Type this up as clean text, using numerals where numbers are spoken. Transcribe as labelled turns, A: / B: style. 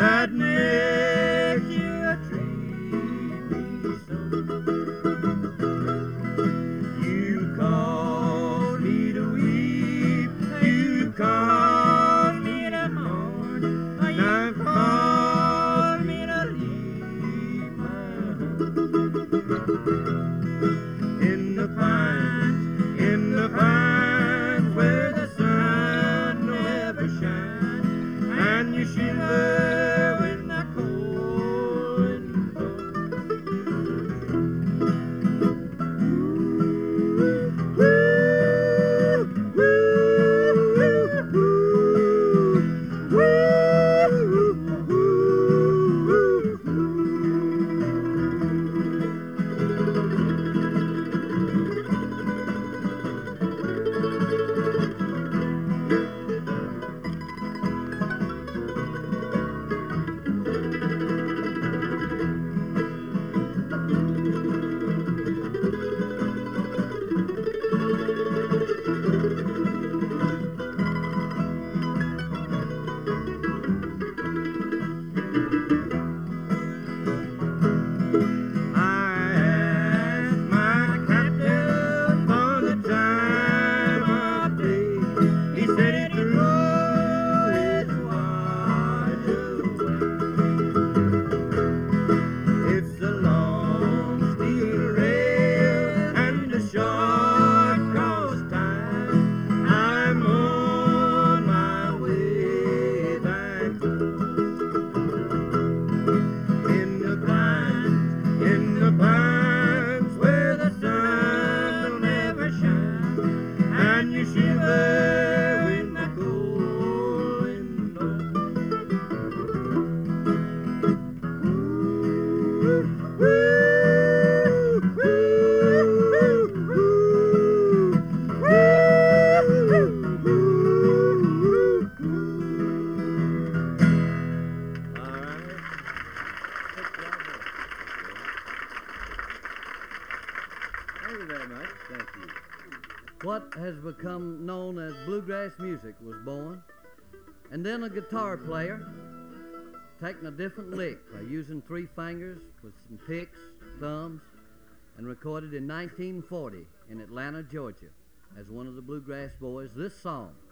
A: that makes you treat me so. You cause me to weep, you cause me to mourn, you cause me to leave my home. In the pines where the sun never shines, and you shiver when the cold wind
B: What has become known as bluegrass music was born, and then a guitar player taking a different lick by using three fingers with some picks, thumbs, and recorded in 1940 in Atlanta, Georgia, as one of the Bluegrass Boys, this song.